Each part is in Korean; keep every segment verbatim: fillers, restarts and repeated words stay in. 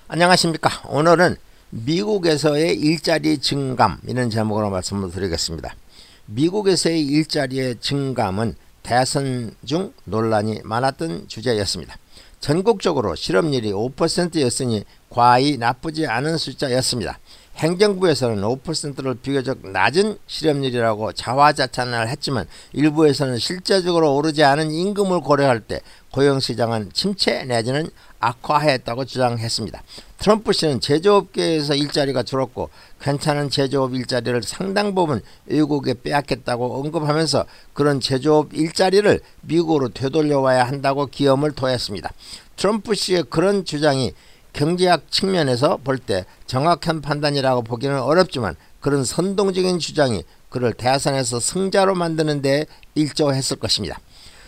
안녕하십니까. 오늘은 미국에서의 일자리 증감 이런 제목으로 말씀을 드리겠습니다. 미국에서의 일자리의 증감은 대선 중 논란이 많았던 주제였습니다. 전국적으로 실업률이 오 퍼센트였으니 과히 나쁘지 않은 숫자였습니다. 행정부에서는 오 퍼센트를 비교적 낮은 실업률이라고 자화자찬을 했지만 일부에서는 실제적으로 오르지 않은 임금을 고려할 때 고용시장은 침체 내지는 악화했다고 주장했습니다. 트럼프 씨는 제조업계에서 일자리가 줄었고 괜찮은 제조업 일자리를 상당 부분 외국에 빼앗겼다고 언급하면서 그런 제조업 일자리를 미국으로 되돌려와야 한다고 기염을 토했습니다. 트럼프 씨의 그런 주장이 경제학 측면에서 볼 때 정확한 판단이라고 보기는 어렵지만 그런 선동적인 주장이 그를 대선에서 승자로 만드는 데 일조했을 것입니다.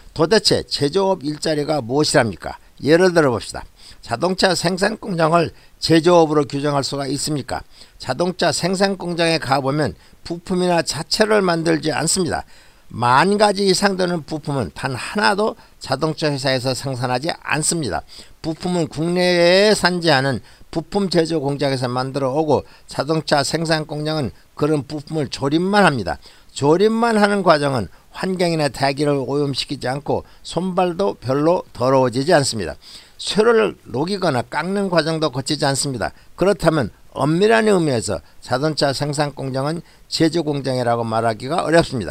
도대체 제조업 일자리가 무엇이랍니까? 예를 들어 봅시다. 자동차 생산 공장을 제조업으로 규정할 수가 있습니까? 자동차 생산 공장에 가보면 부품이나 자체를 만들지 않습니다. 만 가지 이상 되는 부품은 단 하나도 자동차 회사에서 생산하지 않습니다. 부품은 국내에 산지하는 부품 제조 공장에서 만들어 오고 자동차 생산 공장은 그런 부품을 조립만 합니다. 조립만 하는 과정은 환경이나 대기를 오염시키지 않고 손발도 별로 더러워지지 않습니다. 쇠를 녹이거나 깎는 과정도 거치지 않습니다. 그렇다면 엄밀한 의미에서 자동차 생산 공장은 제조 공장이라고 말하기가 어렵습니다.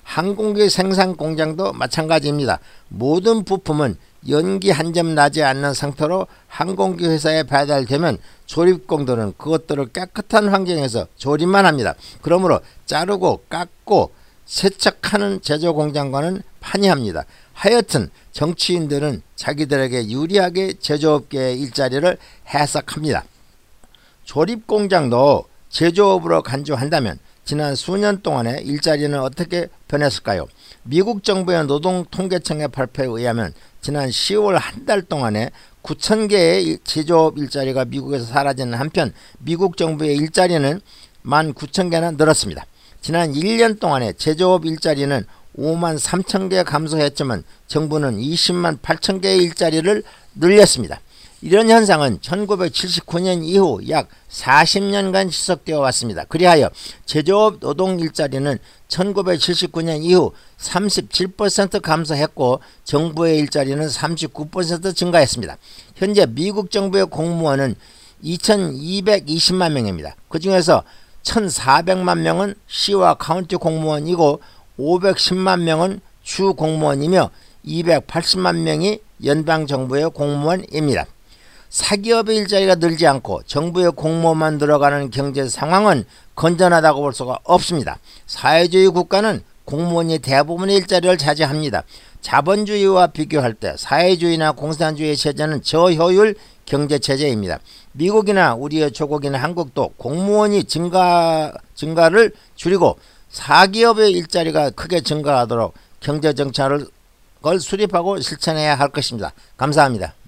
항공기 생산 공장도 마찬가지입니다. 모든 부품은 연기 한 점 나지 않는 상태로 항공기 회사에 배달되면 조립공들은 그것들을 깨끗한 환경에서 조립만 합니다. 그러므로 자르고 깎고 세척하는 제조 공장과는 판이합니다. 하여튼 정치인들은 자기들에게 유리하게 제조업계의 일자리를 해석합니다. 조립 공장도 제조업으로 간주한다면 지난 수년 동안의 일자리는 어떻게 변했을까요? 미국 정부의 노동통계청의 발표에 의하면 지난 시월 한 달 동안에 구천 개의 제조업 일자리가 미국에서 사라지는 한편 미국 정부의 일자리는 만 구천 개나 늘었습니다. 지난 일 년 동안에 제조업 일자리는 오만 삼천 개 감소했지만 정부는 이십만 팔천 개의 일자리를 늘렸습니다. 이런 현상은 천구백칠십구 년 이후 약 사십 년간 지속되어 왔습니다. 그리하여 제조업 노동 일자리는 천구백칠십구 년 이후 삼십칠 퍼센트 감소했고 정부의 일자리는 삼십구 퍼센트 증가했습니다. 현재 미국 정부의 공무원은 이천이백이십만 명입니다. 그 중에서 천사백만 명은 시와 카운티 공무원이고 오백십만 명은 주 공무원이며 이백팔십만 명이 연방정부의 공무원입니다. 사기업의 일자리가 늘지 않고 정부의 공무원만 들어가는 경제 상황은 건전하다고 볼 수가 없습니다. 사회주의 국가는 공무원이 대부분의 일자리를 차지합니다. 자본주의와 비교할 때 사회주의나 공산주의 체제는 저효율 경제체제입니다. 미국이나 우리의 조국인 한국도 공무원이 증가, 증가를 줄이고 사기업의 일자리가 크게 증가하도록 경제정책을 수립하고 실천해야 할 것입니다. 감사합니다.